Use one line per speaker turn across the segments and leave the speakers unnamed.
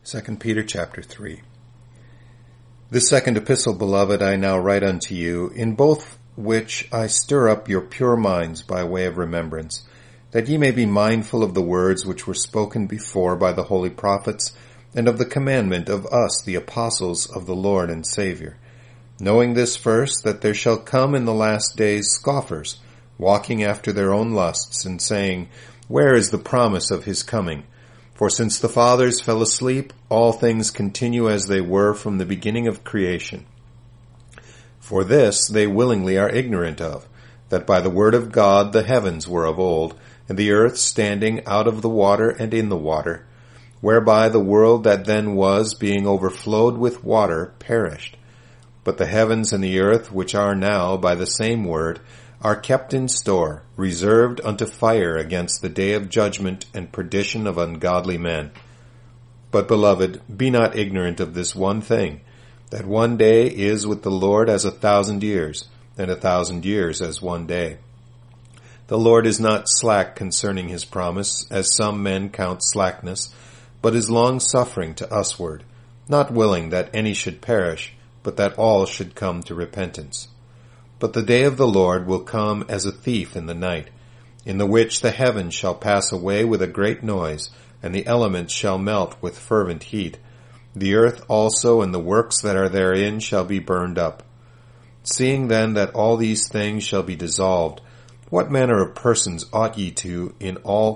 2 Peter chapter 3. This second epistle, beloved, I now write unto you, in both which I stir up your pure minds by way of remembrance, that ye may be mindful of the words which were spoken before by the holy prophets, and of the commandment of us, the apostles of the Lord and Savior. Knowing this first, that there shall come in the last days scoffers, walking after their own lusts, and saying, Where is the promise of his coming? For since the fathers fell asleep, all things continue as they were from the beginning of creation. For this they willingly are ignorant of, that by the word of God the heavens were of old, and the earth standing out of the water and in the water, whereby the world that then was, being overflowed with water, perished. But the heavens and the earth, which are now, by the same word, are kept in store, reserved unto fire against the day of judgment and perdition of ungodly men. But, beloved, be not ignorant of this one thing, that one day is with the Lord as 1,000 years, and 1,000 years as one day. The Lord is not slack concerning his promise, as some men count slackness, but is long-suffering to usward, not willing that any should perish, but that all should come to repentance. But the day of the Lord will come as a thief in the night, in the which the heavens shall pass away with a great noise, and the elements shall melt with fervent heat. The earth also and the works that are therein shall be burned up. Seeing then that all these things shall be dissolved, what manner of persons ought ye to be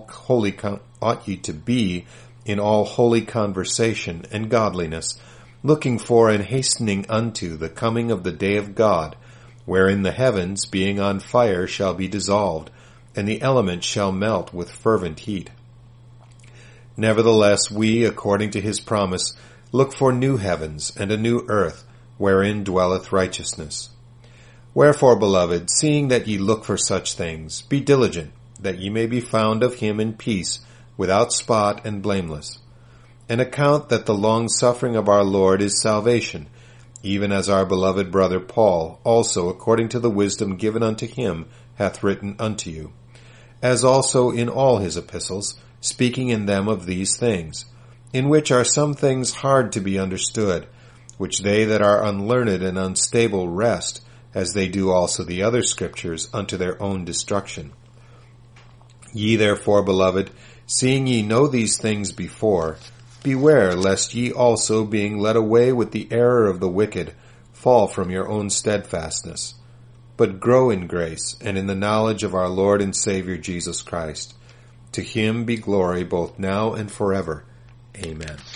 in all holy conversation and godliness, looking for and hastening unto the coming of the day of God, wherein the heavens, being on fire, shall be dissolved, and the elements shall melt with fervent heat. Nevertheless, we, according to his promise, look for new heavens and a new earth, wherein dwelleth righteousness. Wherefore, beloved, seeing that ye look for such things, be diligent, that ye may be found of him in peace, without spot and blameless. And account that the long-suffering of our Lord is salvation, even as our beloved brother Paul also, according to the wisdom given unto him, hath written unto you, as also in all his epistles, speaking in them of these things, in which are some things hard to be understood, which they that are unlearned and unstable wrest, as they do also the other scriptures, unto their own destruction. Ye therefore, beloved, seeing ye know these things before, beware lest ye also, being led away with the error of the wicked, fall from your own steadfastness. But grow in grace and in the knowledge of our Lord and Savior Jesus Christ. To him be glory both now and forever. Amen.